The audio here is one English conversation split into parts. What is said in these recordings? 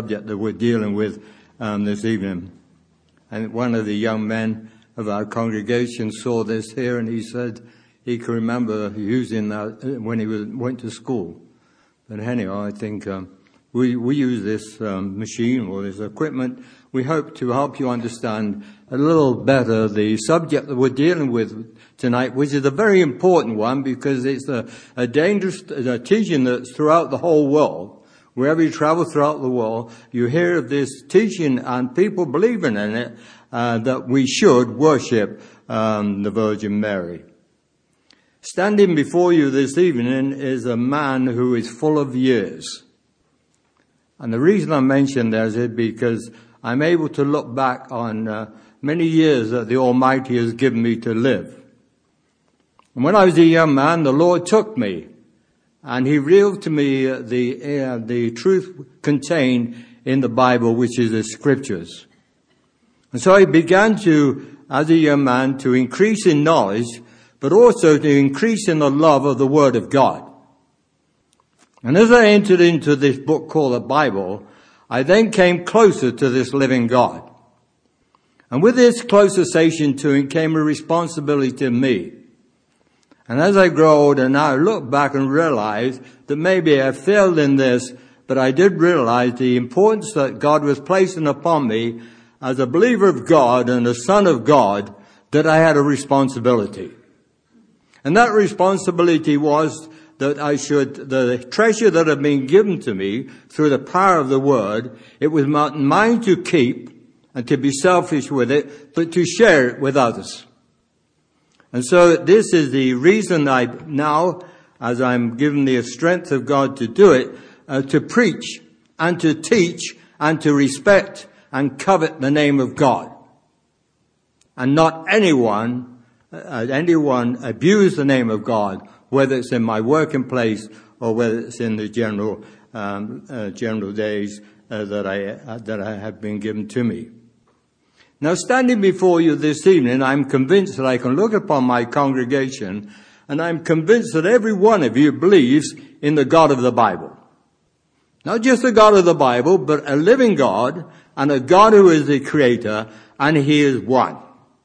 subject that we're dealing with this evening. And one of the young men of our congregation saw this here, and he said he can remember using that when he went to school. But anyhow, I think we use this machine or this equipment. We hope to help you understand a little better the subject that we're dealing with tonight, which is a very important one because it's a dangerous teaching that's throughout the whole world. Wherever you travel throughout the world, you hear of this teaching and people believing in it, that we should worship the Virgin Mary. Standing before you this evening is a man who is full of years. And the reason I mention that is because I'm able to look back on many years that the Almighty has given me to live. And when I was a young man, the Lord took me, and He revealed to me the truth contained in the Bible, which is the Scriptures. And so I began to, as a young man, to increase in knowledge, but also to increase in the love of the Word of God. And as I entered into this book called the Bible, I then came closer to this living God. And with this close association to Him came a responsibility to me. And as I grow older now, I look back and realize that maybe I failed in this, but I did realize the importance that God was placing upon me as a believer of God and a son of God, that I had a responsibility. And that responsibility was that I should, the treasure that had been given to me through the power of the Word, it was not mine to keep and to be selfish with it, but to share it with others. And so this is the reason I now, as I'm given the strength of God to do it, to preach and to teach and to respect and covet the name of God. And not anyone abuse the name of God, whether it's in my working place or whether it's in the general days that I have been given to me. Now, standing before you this evening, I'm convinced that I can look upon my congregation, and I'm convinced that every one of you believes in the God of the Bible. Not just the God of the Bible, but a living God, and a God who is the Creator, and He is one.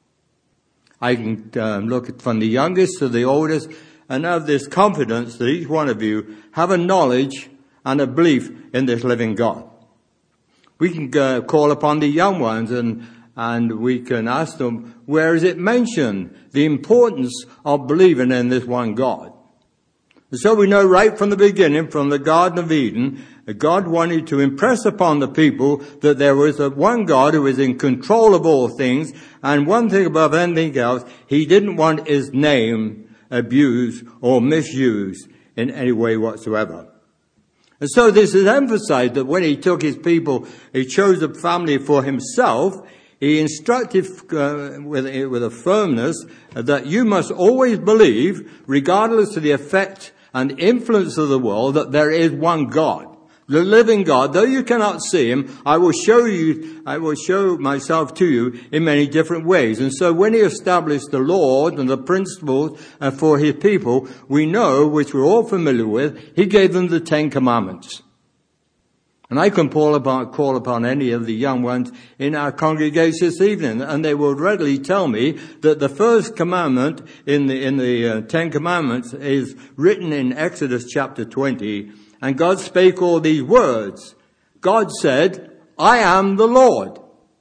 I can look at from the youngest to the oldest, and have this confidence that each one of you have a knowledge and a belief in this living God. We can call upon the young ones and we can ask them, where is it mentioned the importance of believing in this one God? And so we know right from the beginning, from the Garden of Eden, that God wanted to impress upon the people that there was one God who is in control of all things, and one thing above anything else, He didn't want His name abused or misused in any way whatsoever. And so this is emphasized that when He took His people, He chose a family for Himself. He instructed with a firmness that you must always believe, regardless of the effect and influence of the world, that there is one God. The living God, though you cannot see Him, I will show myself to you in many different ways. And so when He established the laws and the principles for His people, we know, which we're all familiar with, He gave them the 10 Commandments. And I can call upon any of the young ones in our congregation this evening, and they will readily tell me that the first commandment in the 10 Commandments is written in Exodus chapter 20, and God spake all these words. God said, I am the Lord.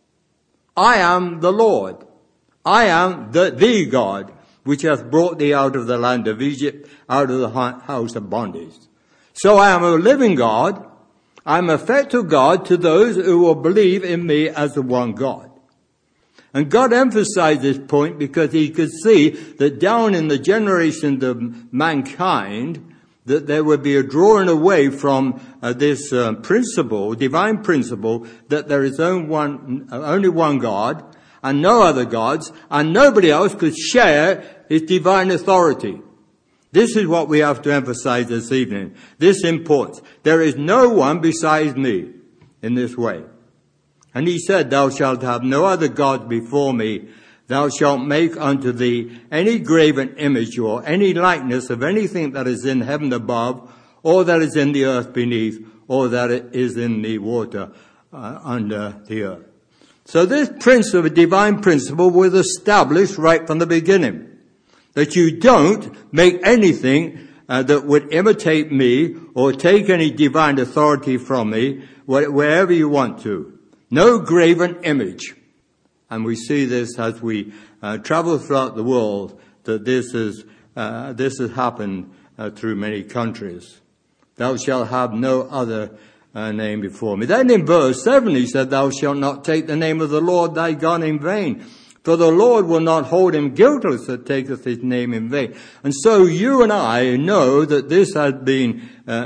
I am the Lord. I am the God, which hath brought thee out of the land of Egypt, out of the house of bondage. So I am a living God. I'm a effective God to those who will believe in me as the one God. And God emphasized this point because He could see that down in the generation of mankind, that there would be a drawing away from this principle, divine principle, that there is only one God and no other gods, and nobody else could share His divine authority. This is what we have to emphasize this evening. This importance. There is no one besides me in this way. And He said, thou shalt have no other gods before me. Thou shalt make unto thee any graven image or any likeness of anything that is in heaven above, or that is in the earth beneath, or that is in the water under the earth. So this divine principle was established right from the beginning. That you don't make anything that would imitate me or take any divine authority from me wherever you want to. No graven image. And we see this as we travel throughout the world, that this has happened through many countries. Thou shalt have no other name before me. Then in verse 7 he said, thou shalt not take the name of the Lord thy God in vain. For the Lord will not hold him guiltless that taketh his name in vain. And so you and I know that this has been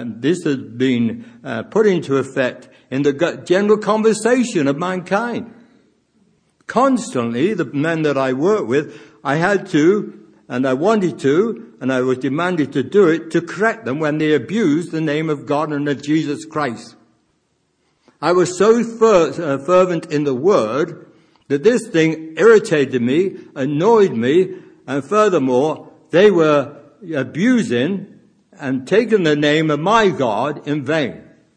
put into effect in the general conversation of mankind. Constantly, the men that I work with, I had to, and I wanted to, and I was demanded to do it, to correct them when they abused the name of God and of Jesus Christ. I was so fervent in the word that this thing irritated me, annoyed me, and furthermore, they were abusing and taking the name of my God in vain.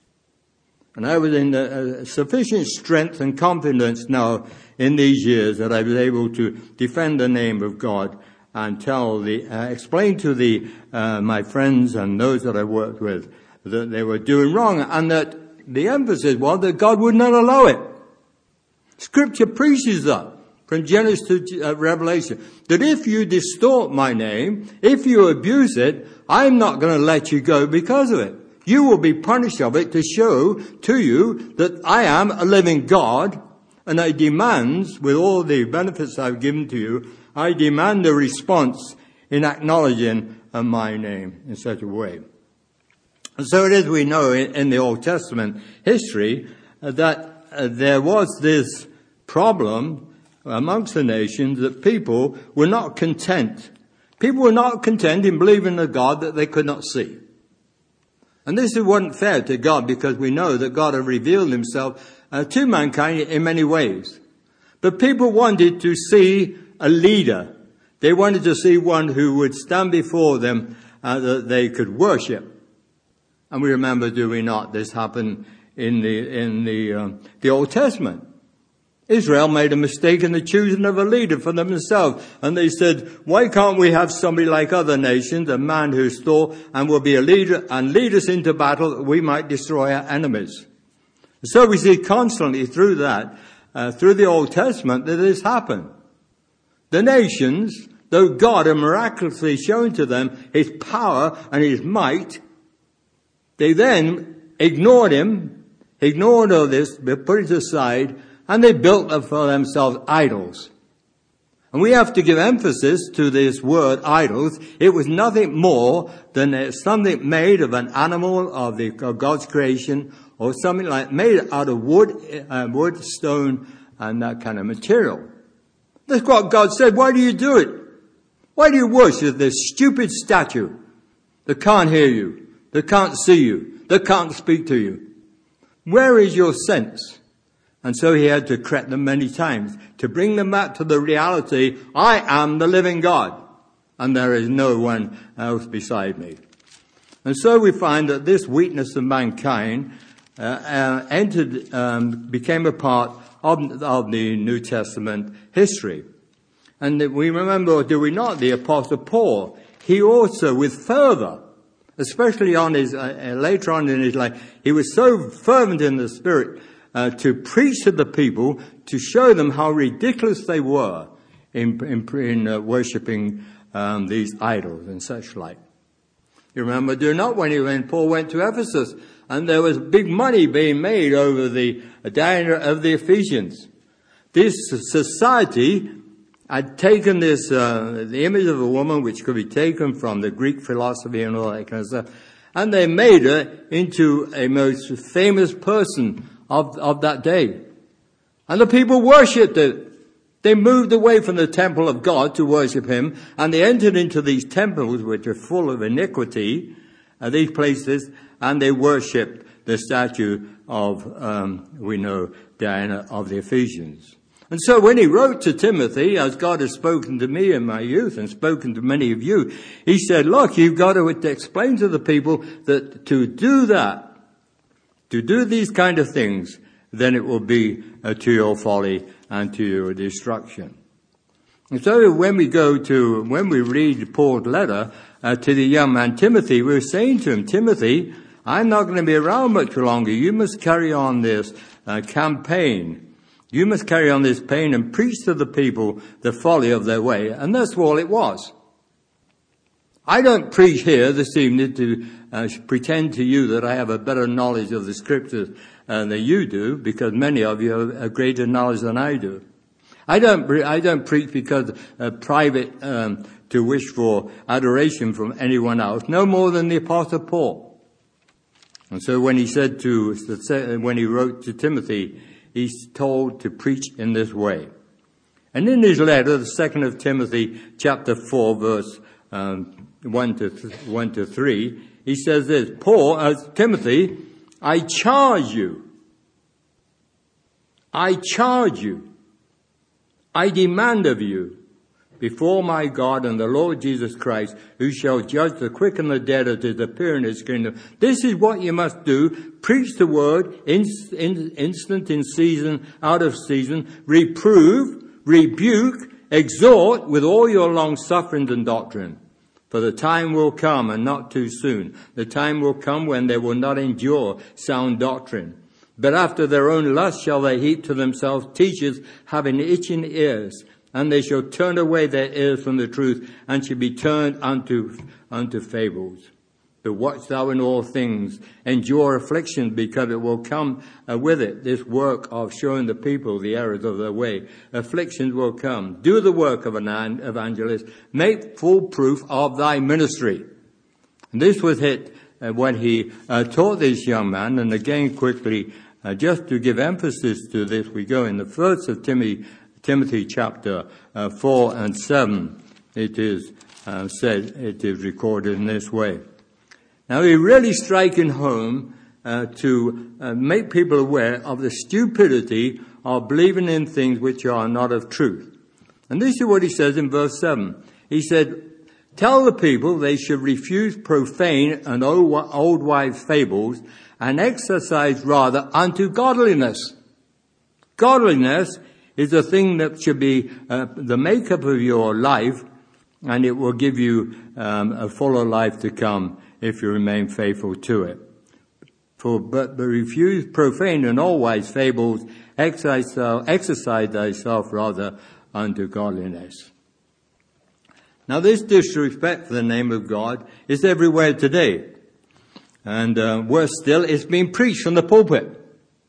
And I was in sufficient strength and confidence now in these years that I was able to defend the name of God and explain to my friends and those that I worked with that they were doing wrong, and that the emphasis was that God would not allow it. Scripture preaches that from Genesis to Revelation, that if you distort my name, if you abuse it, I'm not going to let you go because of it. You will be punished of it to show to you that I am a living God, and I demand, with all the benefits I've given to you, I demand a response in acknowledging my name in such a way. And so it is we know in the Old Testament history that there was this problem amongst the nations that people were not content. People were not content in believing a God that they could not see. And this wasn't fair to God, because we know that God had revealed himself to mankind in many ways. But people wanted to see a leader. They wanted to see one who would stand before them that they could worship. And we remember, do we not, this happened in the Old Testament. Israel made a mistake in the choosing of a leader for themselves. And they said, why can't we have somebody like other nations, a man who's tall and will be a leader and lead us into battle that we might destroy our enemies? So we see constantly through the Old Testament, that this happened. The nations, though God had miraculously shown to them his power and his might, they then ignored him, ignored all this, they put it aside, and they built up for themselves idols. And we have to give emphasis to this word idols. It was nothing more than something made of an animal of God's creation, or something like made out of wood, stone, and that kind of material. That's what God said. Why do you do it? Why do you worship this stupid statue that can't hear you, that can't see you, that can't speak to you? Where is your sense? And so he had to correct them many times to bring them back to the reality, I am the living God, and there is no one else beside me. And so we find that this weakness of mankind became a part of the New Testament history. And we remember, do we not, the Apostle Paul, he also with fervor, especially on his later on in his life, he was so fervent in the Spirit to preach to the people, to show them how ridiculous they were in worshipping these idols and such like. You remember, do not, when Paul went to Ephesus, and there was big money being made over the Diana of the Ephesians. This society had taken this, the image of a woman, which could be taken from the Greek philosophy and all that kind of stuff, and they made her into a most famous person of that day. And the people worshipped it. They moved away from the temple of God to worship him, and they entered into these temples which are full of iniquity, these places, and they worshipped the statue of, we know, Diana of the Ephesians. And so when he wrote to Timothy, as God has spoken to me in my youth and spoken to many of you, he said, look, you've got to explain to the people that to do that, to do these kind of things, then it will be to your folly and to your destruction. And so when we read Paul's letter to the young man Timothy, we're saying to him, Timothy, I'm not going to be around much longer. You must carry on this campaign. You must carry on this pain and preach to the people the folly of their way. And that's all it was. I don't preach here this evening to pretend to you that I have a better knowledge of the scriptures than you do, because many of you have a greater knowledge than I do. I don't preach because private to wish for adoration from anyone else, no more than the Apostle Paul. And so when he wrote to Timothy, he's told to preach in this way. And in his letter, the 2nd of Timothy, chapter 4, verse 1 to 3, he says this, Timothy, I charge you, I demand of you, before my God and the Lord Jesus Christ, who shall judge the quick and the dead at his appearing in his kingdom. This is what you must do. Preach the word, instant, in season, out of season. Reprove, rebuke, exhort with all your long sufferings and doctrine. For the time will come, and not too soon. The time will come when they will not endure sound doctrine. But after their own lust shall they heap to themselves teachers having itching ears, and they shall turn away their ears from the truth, and shall be turned unto fables. But watch thou in all things, endure affliction, because it will come with it, this work of showing the people the errors of their way. Afflictions will come. Do the work of an evangelist. Make full proof of thy ministry. And this was it when he taught this young man. And again, quickly, just to give emphasis to this, we go in the 1st of Timothy chapter 4 and 7. It is said, it is recorded in this way. Now, he's really striking home to make people aware of the stupidity of believing in things which are not of truth. And this is what he says in verse 7. He said, tell the people they should refuse profane and old wives' fables, and exercise rather unto godliness. Godliness is a thing that should be the makeup of your life, and it will give you a fuller life to come if you remain faithful to it. But refuse profane and all wise fables, exercise thyself rather unto godliness. Now, this disrespect for the name of God is everywhere today. And worse still, it's being preached from the pulpit.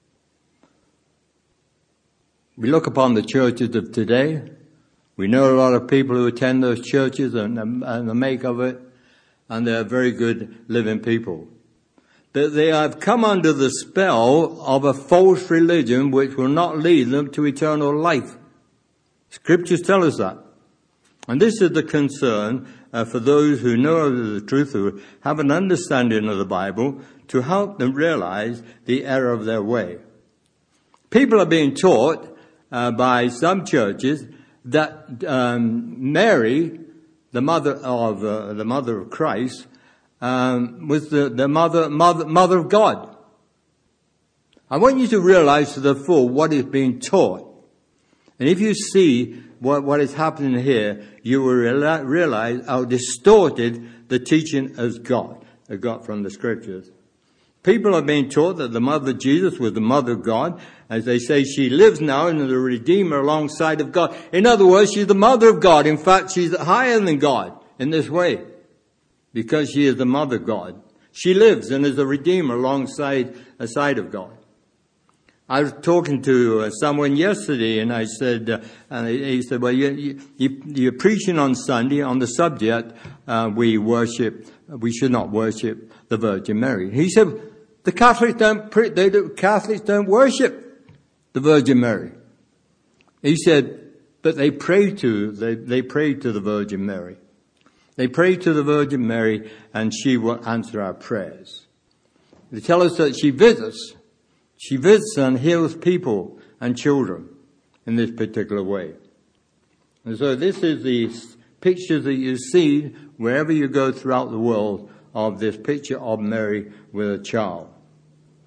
We look upon the churches of today. We know a lot of people who attend those churches and the make of it. And they're very good living people. But they have come under the spell of a false religion which will not lead them to eternal life. Scriptures tell us that. And this is the concern for those who know the truth, who have an understanding of the Bible, to help them realize the error of their way. People are being taught by some churches that Mary, the mother of Christ, was the mother of God. I want you to realize to the full what is being taught. And if you see what is happening here, you will realize how distorted the teaching has got from the scriptures. People are being taught that the mother of Jesus was the mother of God. As they say, she lives now in the Redeemer alongside of God. In other words, she's the mother of God. In fact, she's higher than God in this way, because she is the mother of God. She lives and is a Redeemer alongside of God. I was talking to someone yesterday, and I said, and he said, well, you're preaching on Sunday on the subject, we should not worship the Virgin Mary. He said, the Catholics don't worship the Virgin Mary. He said, but they pray to the Virgin Mary. They pray to the Virgin Mary, and she will answer our prayers. They tell us that she visits and heals people and children in this particular way. And so this is the picture that you see wherever you go throughout the world of this picture of Mary with a child.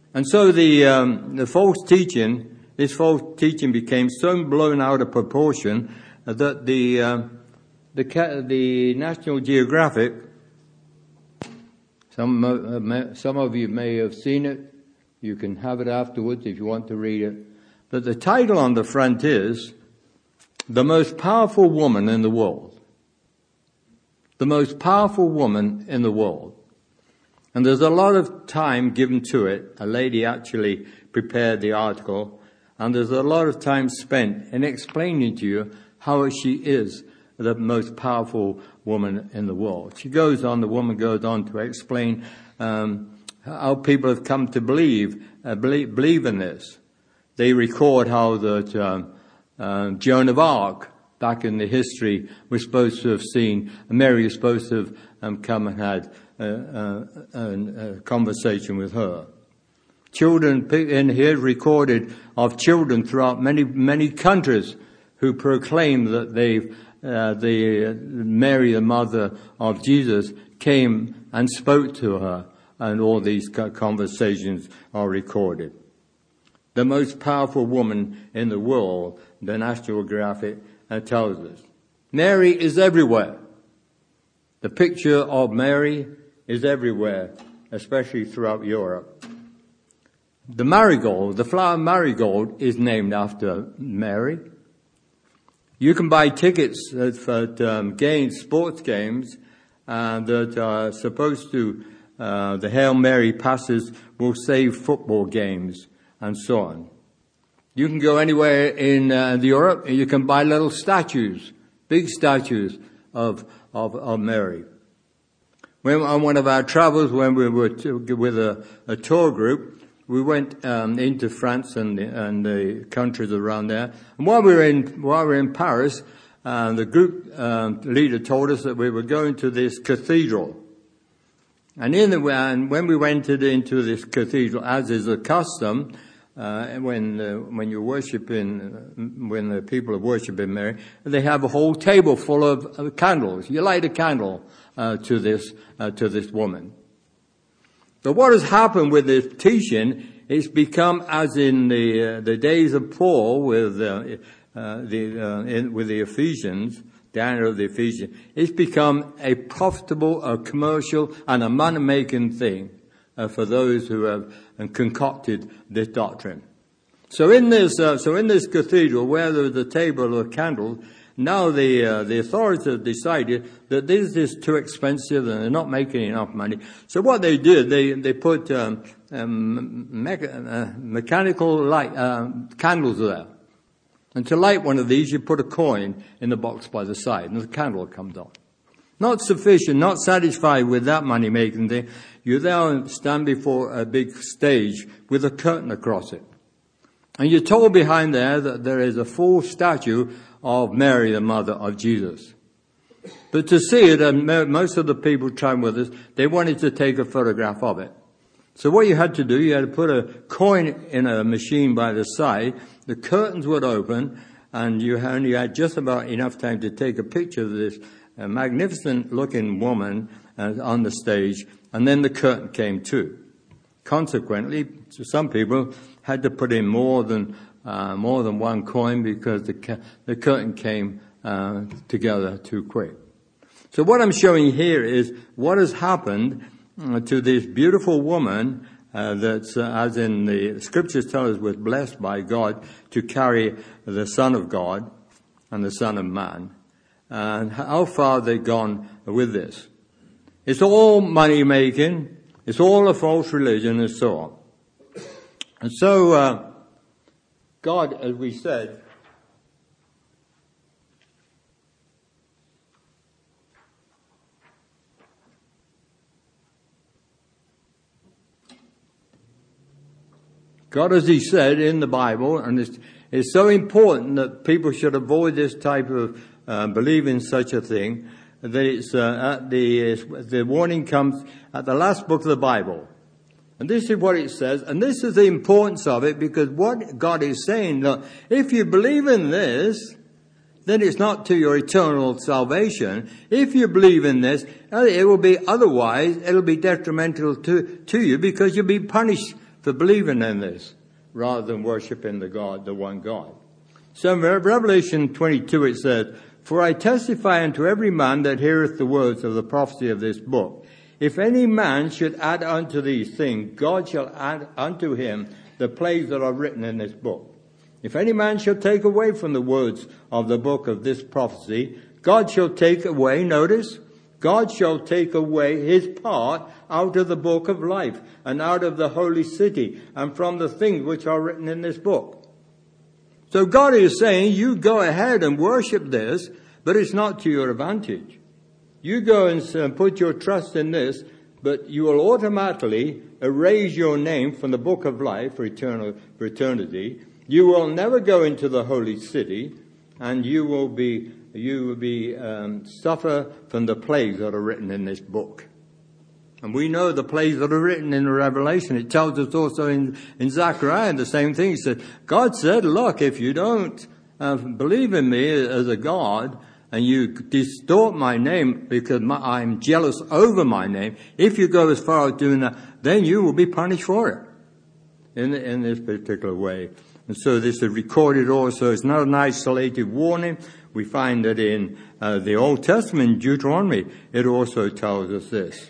And so this false teaching became so blown out of proportion that the National Geographic, some of you may have seen it. You can have it afterwards if you want to read it. But the title on the front is "The Most Powerful Woman in the World." The most powerful woman in the world. And there's a lot of time given to it. A lady actually prepared the article, and there's a lot of time spent in explaining to you how she is the most powerful woman in the world. The woman goes on to explain how people have come to believe in this. They record how that Joan of Arc, back in the history, was supposed to have seen, Mary was supposed to have come and had a conversation with her. Children in here recorded of children throughout many countries who proclaim that Mary, the mother of Jesus, came and spoke to her, and all these conversations are recorded. The most powerful woman in the world, the National Geographic tells us. Mary is everywhere. The picture of Mary is everywhere, especially throughout Europe. The flower marigold, is named after Mary. You can buy tickets for sports games that are supposed to, the Hail Mary passes will save football games and so on. You can go anywhere in Europe and you can buy little statues, big statues of Mary. When on one of our travels, when we were with a tour group, we went into France and the countries around there. And while we were in Paris, the group leader told us that we were going to this cathedral. And when we went into this cathedral, as is the custom, when the people are worshiping Mary, they have a whole table full of candles. You light a candle to this woman. But what has happened with this teaching, it's become, as in the days of Paul with the Ephesians, the honor of the Ephesians, it's become a profitable, a commercial, and a money-making thing for those who have concocted this doctrine. So in this cathedral, where there was a table of candles, now the authorities have decided that this is too expensive and they're not making enough money. So what they did, they put mechanical light candles there. And to light one of these, you put a coin in the box by the side, and the candle comes on. Not sufficient, not satisfied with that money-making thing, you then stand before a big stage with a curtain across it. And you're told behind there that there is a full statue of Mary, the mother of Jesus. But to see it, and most of the people traveling with us, they wanted to take a photograph of it. So what you had to do, you had to put a coin in a machine by the side, the curtains would open, and you only had just about enough time to take a picture of this magnificent-looking woman on the stage, and then the curtain came too. Consequently, some people had to put in more than one coin because the curtain came together too quick. So what I'm showing here is what has happened to this beautiful woman that's, as in the scriptures tell us, was blessed by God to carry the Son of God and the Son of Man. And how far they've gone with this. It's all money making. It's all a false religion and so on. And so, God, as we said, God, as He said in the Bible, and it's so important that people should avoid this type of believing such a thing, that it's the warning comes at the last book of the Bible. And this is what it says, and this is the importance of it, because what God is saying, look, if you believe in this, then it's not to your eternal salvation. If you believe in this, it will be otherwise, it'll be detrimental to you, because you'll be punished for believing in this rather than worshiping the one God. So in Revelation 22 it says, "For I testify unto every man that heareth the words of the prophecy of this book. If any man should add unto these things, God shall add unto him the plagues that are written in this book. If any man shall take away from the words of the book of this prophecy, God shall take away," notice, "God shall take away his part out of the book of life and out of the holy city and from the things which are written in this book." So God is saying, you go ahead and worship this, but it's not to your advantage. You go and put your trust in this, but you will automatically erase your name from the book of life for eternity. You will never go into the holy city, and you will suffer from the plagues that are written in this book. And we know the plagues that are written in the Revelation. It tells us also in Zechariah the same thing. He said, God said, look, if you don't believe in me as a God, and you distort my name because I'm jealous over my name, if you go as far as doing that, then you will be punished for it in this particular way. And so this is recorded also. It's not an isolated warning. We find that in the Old Testament, Deuteronomy, it also tells us this.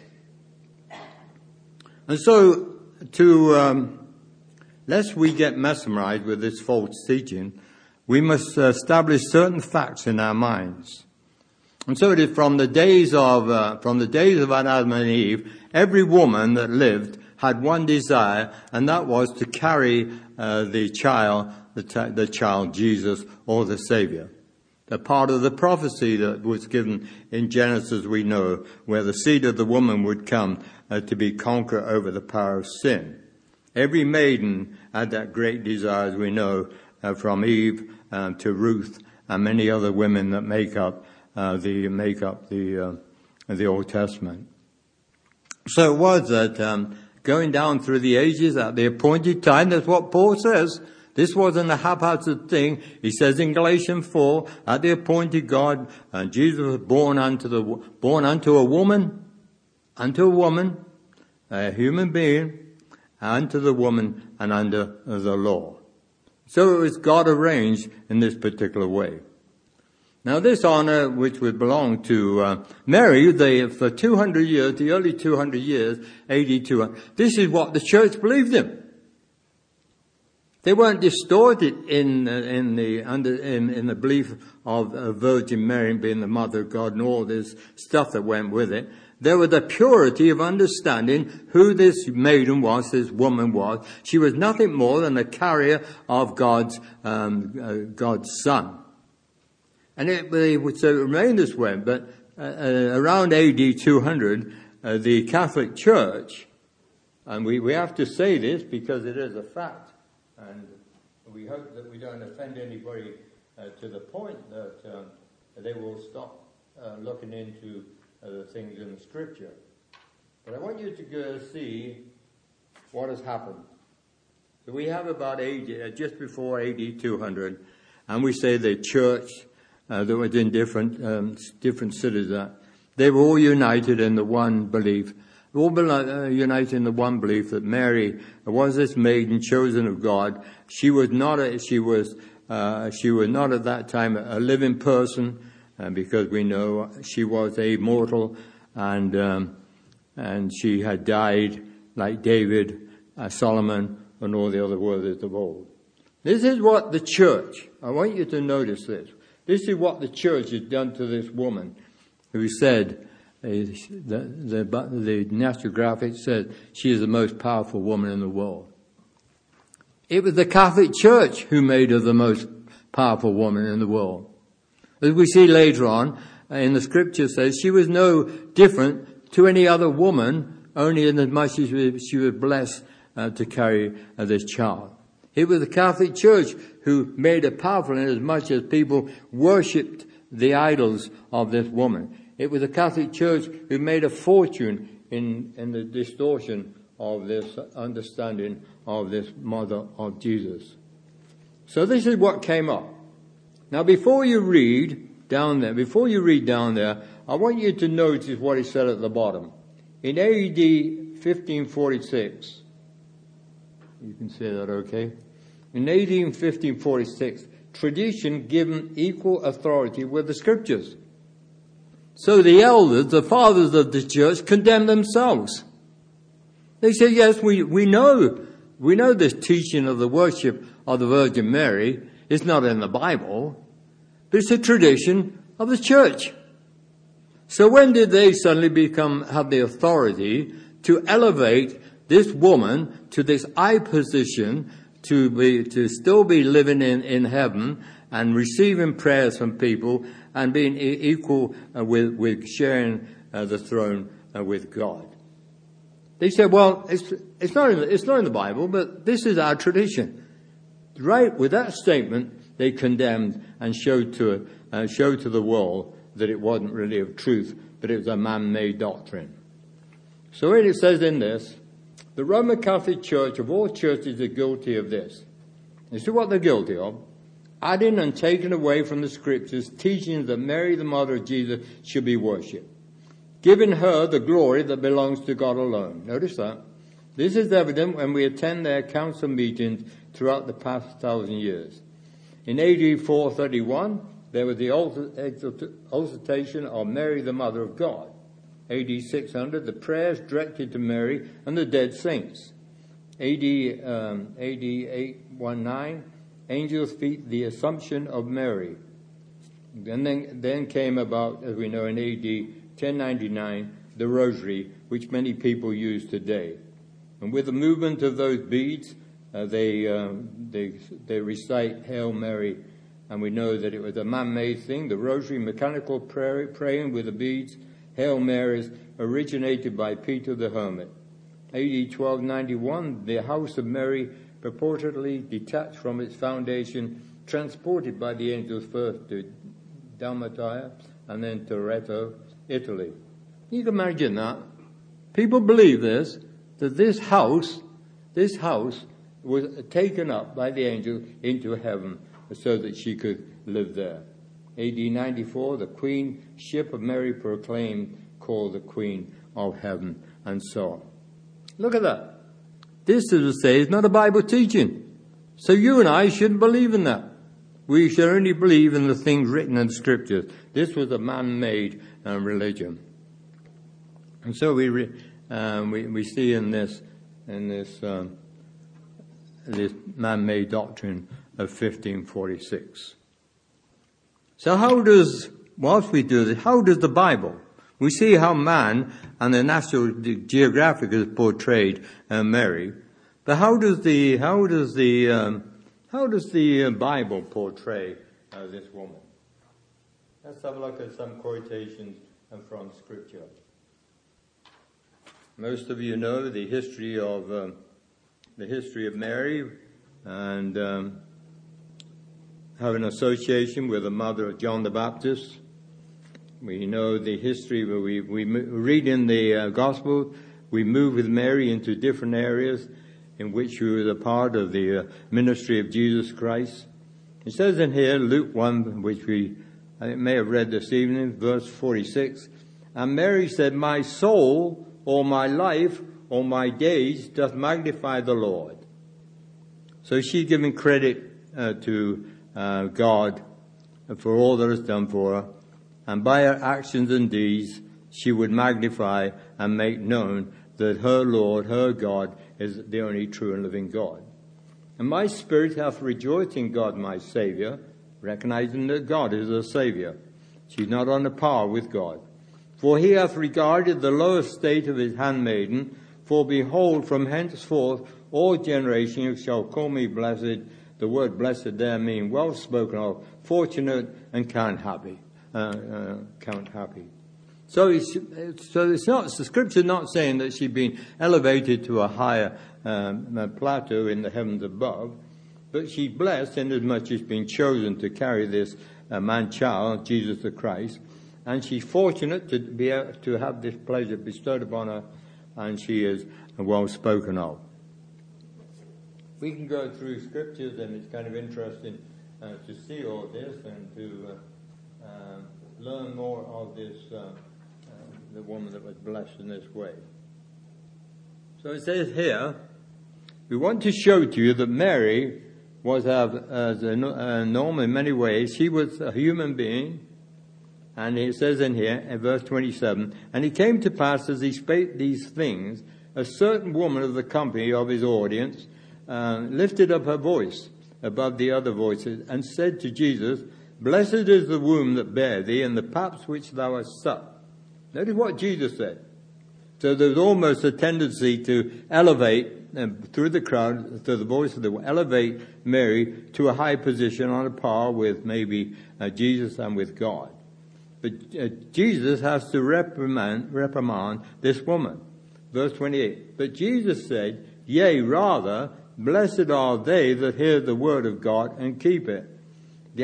And so lest we get mesmerized with this false teaching, we must establish certain facts in our minds. And so it is from the days of Adam and Eve, every woman that lived had one desire, and that was to carry the child Jesus, or the Savior. A part of the prophecy that was given in Genesis, we know, where the seed of the woman would come to be conqueror over the power of sin. Every maiden had that great desire, as we know, from Eve to Ruth and many other women that make up the Old Testament. So it was that going down through the ages at the appointed time, that's what Paul says. This wasn't a haphazard thing. He says in Galatians 4, at the appointed God, and Jesus was born unto a woman, a human being, unto the woman and under the law. So it was God arranged in this particular way. Now this honor, which would belong to Mary, for 200 years, the early 200 years, AD 200, this is what the church believed in. They weren't distorted in the belief of Virgin Mary being the mother of God and all this stuff that went with it. There was the purity of understanding who this maiden was, this woman was. She was nothing more than a carrier of God's Son. And it would remain this way. But around AD 200, the Catholic Church, and we have to say this because it is a fact, and we hope that we don't offend anybody to the point that they will stop looking into the things in the Scripture. But I want you to go see what has happened. So we have about just before AD 200, and we say the church that was in different cities, they were all united in the one belief. All united in the one belief that Mary was this maiden chosen of God. She was not at that time a living person, because we know she was a mortal, and she had died like David, Solomon, and all the other warriors of old. This is what the church, I want you to notice this. This is what the church has done to this woman who said, the National Graphic said she is the most powerful woman in the world. It was the Catholic Church who made her the most powerful woman in the world. As we see later on in the Scripture says, she was no different to any other woman, only in as much as she was blessed to carry this child. It was the Catholic Church who made her powerful in as much as people worshipped the idols of this woman. It was the Catholic Church who made a fortune in the distortion of this understanding of this mother of Jesus. So this is what came up. Now before you read down there, I want you to notice what he said at the bottom. In AD 1546, You can see that okay. In AD 1546, tradition given equal authority with the scriptures. So the elders, the fathers of the church, condemned themselves. They said, yes, we know this teaching of the worship of the Virgin Mary is not in the Bible, but it's a tradition of the church. So when did they suddenly have the authority to elevate this woman to this high position, to still be living in heaven and receiving prayers from people and being equal with sharing the throne with God? They said, well, it's not in the Bible, but this is our tradition. Right, with that statement, they condemned and showed to the world that it wasn't really of truth, but it was a man-made doctrine. So it says in this, the Roman Catholic Church of all churches are guilty of this. This is what they're guilty of: adding and taking away from the scriptures teachings that Mary, the mother of Jesus, should be worshipped, giving her the glory that belongs to God alone. Notice that. This is evident when we attend their council meetings throughout the past 1,000 years. In AD 431, there was the exaltation of Mary, the Mother of God. AD 600, the prayers directed to Mary and the dead saints. AD 819, angels feet the Assumption of Mary. And then came about, as we know, in AD 1099, the Rosary, which many people use today. And with the movement of those beads, they recite Hail Mary, and we know that it was a man-made thing. The Rosary, mechanical praying with the beads, Hail Marys, originated by Peter the Hermit. AD 1291, the House of Mary purportedly detached from its foundation, transported by the angels first to Dalmatia and then to Loreto, Italy. You can imagine that. People believe this, that this house was taken up by the angel into heaven so that she could live there. AD 94, the Queen Ship of Mary proclaimed, called the Queen of Heaven, and so on. Look at that. This, as I say, is not a Bible teaching. So you and I shouldn't believe in that. We should only believe in the things written in the scriptures. This was a man-made religion. And so we see in this man-made doctrine of 1546. So whilst we do this, how does the Bible? We see how man and the National Geographic has portrayed Mary, but how does the Bible portray this woman? Let's have a look at some quotations from Scripture. Most of you know the history of Mary, and have an association with the mother of John the Baptist. We know the history where we read in the Gospel. We move with Mary into different areas in which she was a part of the ministry of Jesus Christ. It says in here, Luke 1, which I may have read this evening, verse 46, and Mary said, my soul, or my life, or my days, doth magnify the Lord. So she's giving credit to God for all that is done for her, and by her actions and deeds she would magnify and make known that her Lord, her God, is the only true and living God. And my spirit hath rejoiced in God my Saviour, recognizing that God is her Saviour. She's not on a par with God. For he hath regarded the low estate of his handmaiden, for behold, from henceforth all generations shall call me blessed. The word blessed there means well spoken of, fortunate, and count happy. So it's not, the scripture is not saying that she'd been elevated to a higher plateau in the heavens above, but she's blessed in as much as been chosen to carry this man-child, Jesus the Christ, and she's fortunate to be able to have this pleasure bestowed upon her, and she is well spoken of. We can go through scriptures, and it's kind of interesting to see all this and to learn more of this, the woman that was blessed in this way. So it says here, we want to show to you that Mary was normal in many ways. She was a human being. And it says in here, in verse 27, and it came to pass as he spake these things, a certain woman of the company of his audience lifted up her voice above the other voices and said to Jesus, Blessed is the womb that bare thee and the paps which thou hast sucked. That is what Jesus said. So there's almost a tendency to elevate through the crowd, through the voice of the elevate Mary to a high position on a par with maybe Jesus and with God. But Jesus has to reprimand this woman. Verse 28. But Jesus said, Yea, rather, blessed are they that hear the word of God and keep it. The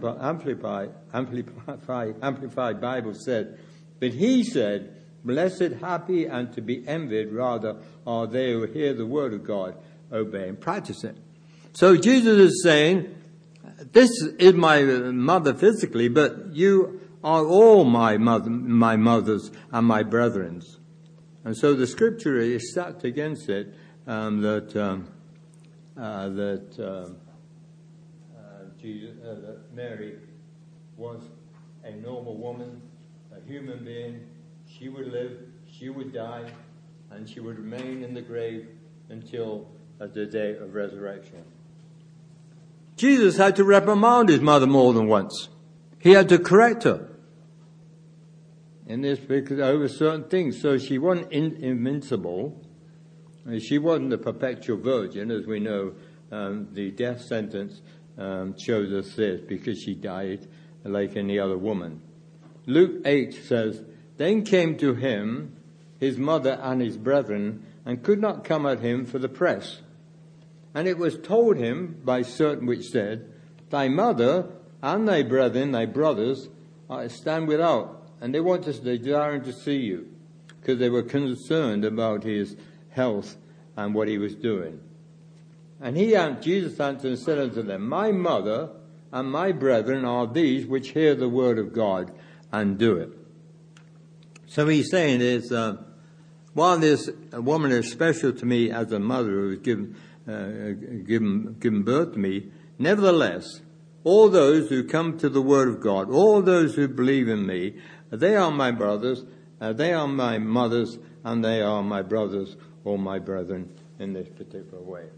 Amplified Bible said, But he said, Blessed, happy, and to be envied, rather, are they who hear the word of God, obey and practice it. So Jesus is saying, this is my mother physically, but you are all my mothers and my brethrens. And so the scripture is stacked against it, that Mary was a normal woman, a human being. She would live, she would die, and she would remain in the grave until the day of resurrection. Jesus had to reprimand his mother more than once. He had to correct her in this because over certain things. So she wasn't invincible. She wasn't a perpetual virgin, as we know. The death sentence shows us this because she died like any other woman. Luke 8 says, Then came to him his mother and his brethren, and could not come at him for the press. And it was told him by certain which said, Thy mother and thy brethren, thy brothers, stand without, and they desire to see you, because they were concerned about his health and what he was doing. And Jesus answered and said unto them, My mother and my brethren are these which hear the word of God and do it. So he's saying is, while this woman is special to me as a mother who has given birth to me, nevertheless, all those who come to the word of God, all those who believe in me, they are my brothers, they are my mothers, and they are my brothers or my brethren in this particular way.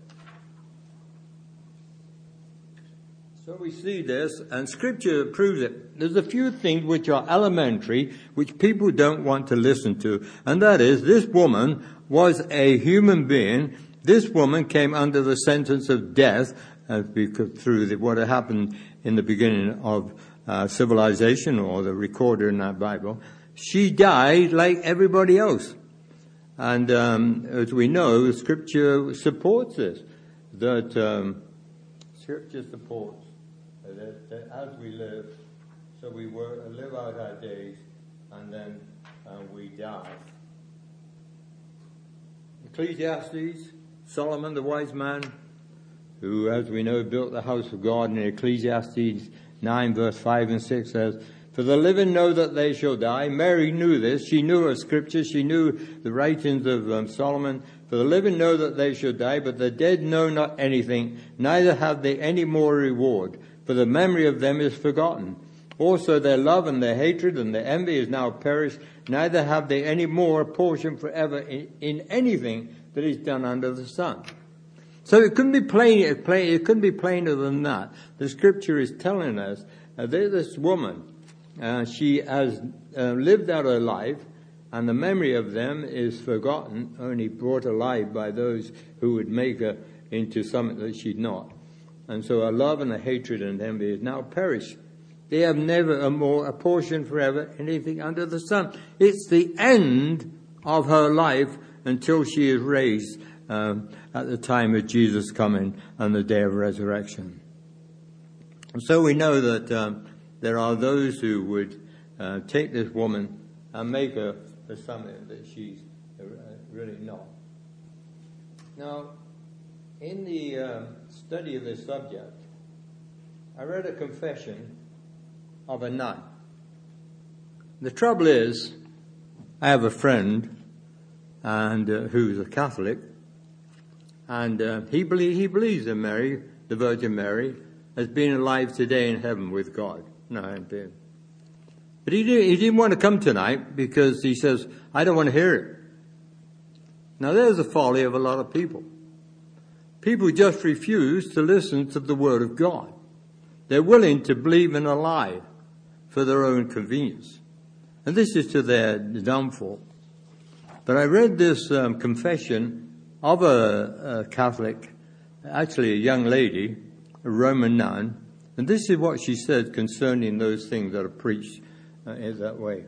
So we see this, and Scripture proves it. There's a few things which are elementary, which people don't want to listen to, and that is, this woman was a human being. This woman came under the sentence of death through what had happened in the beginning of civilization, or the recorder in that Bible. She died like everybody else. And as we know, Scripture supports this, that Scripture supports that as we live, so we live out our days, and then we die. Ecclesiastes, Solomon the wise man, who, as we know, built the house of God, in Ecclesiastes 9 verse 5 and 6 says, For the living know that they shall die. Mary knew this. She knew her scripture. She knew the writings of Solomon. For the living know that they shall die, but the dead know not anything, neither have they any more reward. For the memory of them is forgotten. Also their love and their hatred and their envy is now perished, neither have they any more portion forever in anything that is done under the sun. So it couldn't be it couldn't be plainer than that. The Scripture is telling us that this woman, she has lived out her life, and the memory of them is forgotten, only brought alive by those who would make her into something that she's not. And so her love and her hatred and envy is now perished. They have never a portion forever, anything under the sun. It's the end of her life until she is raised at the time of Jesus coming and the day of resurrection. And so we know that there are those who would take this woman and make her for something that she's really not. Now, in the study of this subject, I read a confession of a nun. The trouble is, I have a friend and who's a Catholic, And he believes in Mary, the Virgin Mary, as being alive today in heaven with God. No, but he didn't want to come tonight because he says, I don't want to hear it. Now there's the folly of a lot of people. People just refuse to listen to the Word of God. They're willing to believe in a lie for their own convenience. And this is to their downfall. But I read this confession of a Catholic, actually a young lady, a Roman nun, and this is what she said concerning those things that are preached in that way.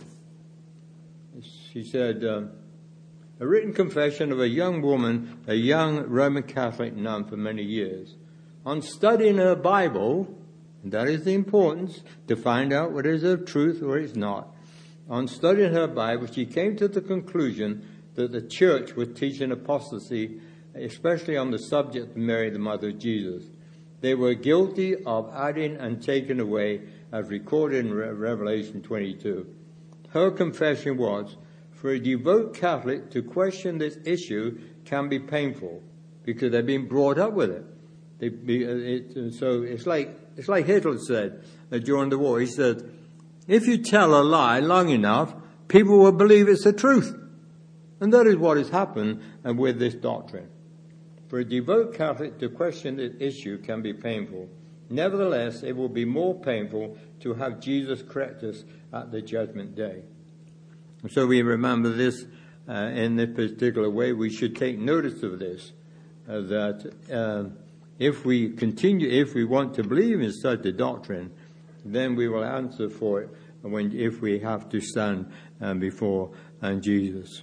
She said, a written confession of a young woman, a young Roman Catholic nun for many years. On studying her Bible, and that is the importance, to find out what is of truth or is not. On studying her Bible, she came to the conclusion that the church was teaching apostasy, especially on the subject of Mary, the mother of Jesus. They were guilty of adding and taking away, as recorded in Revelation 22. Her confession was, for a devout Catholic to question this issue can be painful, because they've been brought up with it. So it's like Hitler said during the war. He said, if you tell a lie long enough, people will believe it's the truth. And that is what has happened with this doctrine. For a devout Catholic to question this issue can be painful. Nevertheless, it will be more painful to have Jesus correct us at the judgment day. And so we remember this in this particular way. We should take notice of this, that if we want to believe in such a doctrine, then we will answer for it if we have to stand before Jesus.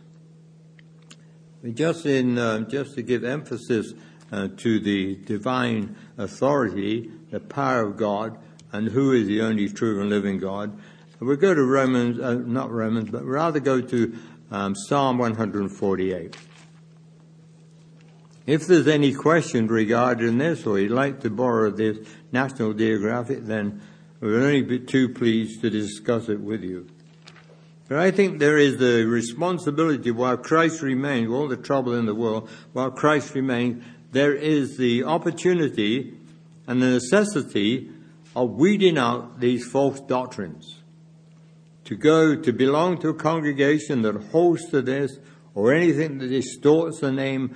Just to give emphasis to the divine authority, the power of God, and who is the only true and living God, we'll go to rather go to Psalm 148. If there's any question regarding this, or you'd like to borrow this National Geographic, then we'll only be too pleased to discuss it with you. But I think there is the responsibility while Christ remains, all the trouble in the world, while Christ remains, there is the opportunity and the necessity of weeding out these false doctrines. To belong to a congregation that holds to this, or anything that distorts the name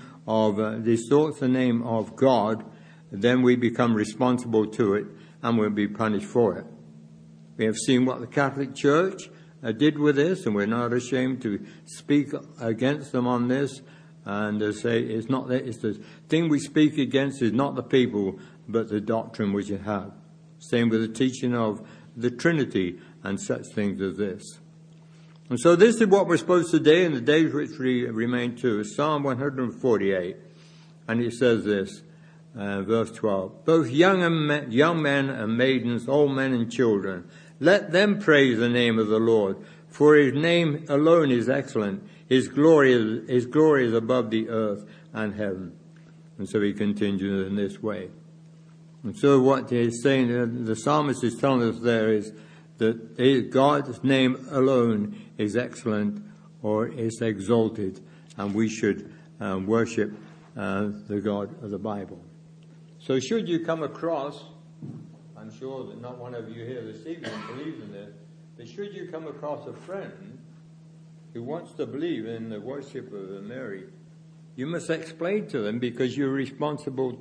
of God, then we become responsible to it and will be punished for it. We have seen what the Catholic Church did with this, and we're not ashamed to speak against them on this, and to say it's the thing we speak against is not the people, but the doctrine which you have. Same with the teaching of the Trinity and such things as this. And so this is what we're supposed to do in the days which remain too. Psalm 148, and it says this, verse 12: both young men and maidens, old men and children, let them praise the name of the Lord, for his name alone is excellent. His glory is above the earth and heaven. And so he continues in this way. And so what he's saying, the psalmist is telling us there is that God's name alone is excellent or is exalted, and we should worship the God of the Bible. So should you come across, I'm sure that not one of you here this evening believes in this, but should you come across a friend who wants to believe in the worship of Mary, you must explain to them, because you're responsible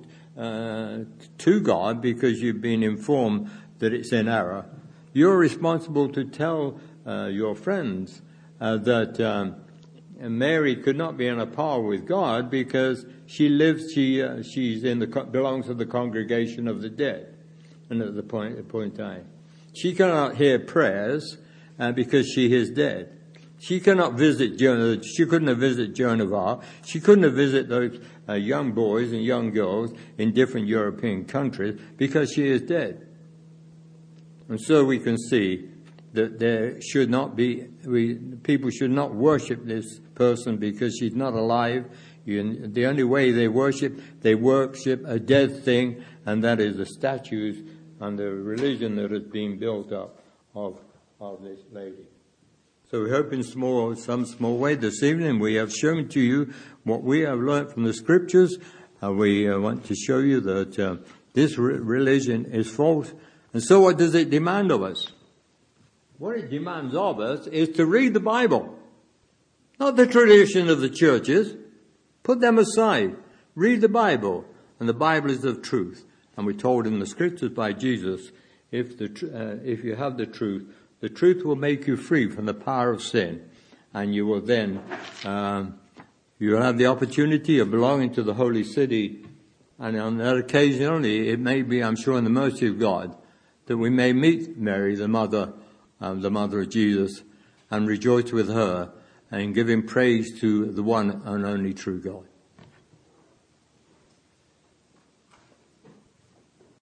to God, because you've been informed that it's in error. You're responsible to tell your friends that Mary could not be on a par with God because she belongs to the congregation of the dead. And at the point in time, she cannot hear prayers because she is dead. She cannot visit Joan. She couldn't have visited Joan of Arc. She couldn't have visited those young boys and young girls in different European countries because she is dead. And so we can see that there should not be. People should not worship this person because she's not alive. The only way they worship a dead thing, and that is the statues and the religion that has been built up of this lady. So we hope in some small way this evening we have shown to you what we have learnt from the Scriptures. We want to show you that this religion is false. And so what does it demand of us? What it demands of us is to read the Bible. Not the tradition of the churches. Put them aside. Read the Bible. And the Bible is of truth. And we're told in the Scriptures by Jesus, if you have the truth will make you free from the power of sin. And you will then, you'll have the opportunity of belonging to the holy city. And on that occasion only, it may be, I'm sure in the mercy of God, that we may meet Mary, the mother of Jesus, and rejoice with her and give him praise to the one and only true God.